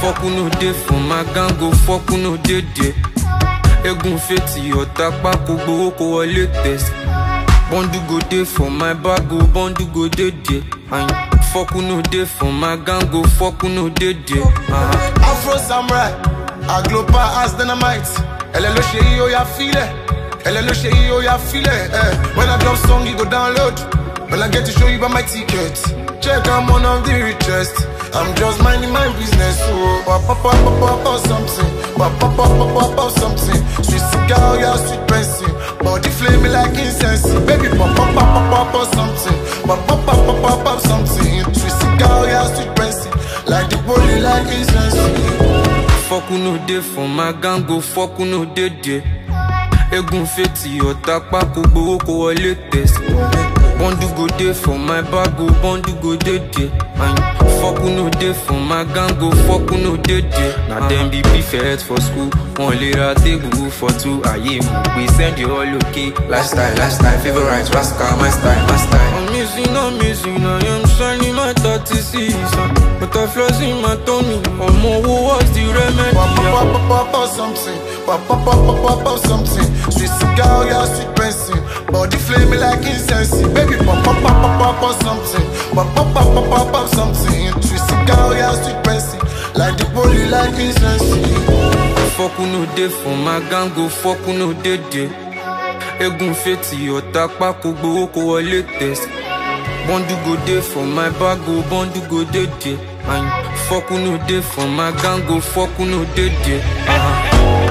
Fuck who no day for my gang, go fuck who no day day. Egun feti ọ̀tá pákó gbowó kó wọlé test. Bondu go day for my bag, go bondu go day day. Fuck who no day for my gang, go fuck who no day day. Afro samurai, I glow as dynamite. Elle le chéri, oh ya file. Elle le chéri, oh ya file. When I drop song, you go download. Well, I get to show you by my ticket. Check, I'm one of the richest. I'm just minding my business. Oh, pop something. Pop something. Sweet cigar, yeah, sweet pencil. Body flame like incense. Baby, pop something. Pop something. Sweet cigar, yeah, sweet pencil. Like the body like incense. Fuck who no day for my gang, go fuck who no day day. Egun feti ọ̀tá pákó gbowó kó wọlé test. Bondu go day for my bag, go bondu go day day. Fuck who no day for my gang, go fuck who no day day. Now them be prefect for school. One later table for two. Aye, we send you all okay. Lifestyle, favorite rascal, my style. I'm missing, I am shining my 36. Butterflies in my tummy. Who was the remedy? Pop something. Pop something. Sweet cigar, yeah, sweet pencil. Body flame like incense. Baby, pop something. Pop something. Sweet cigar, yeah, sweet pencil. Like the body like incense. Fuck who no day for my gang, go fuck who no day day. Egun feti ọ̀tá pákó gbowó kó wọlé test. Bondu go day for my bag, go bondu go day day. Fuck who no day for my gang, go fuck who no day day.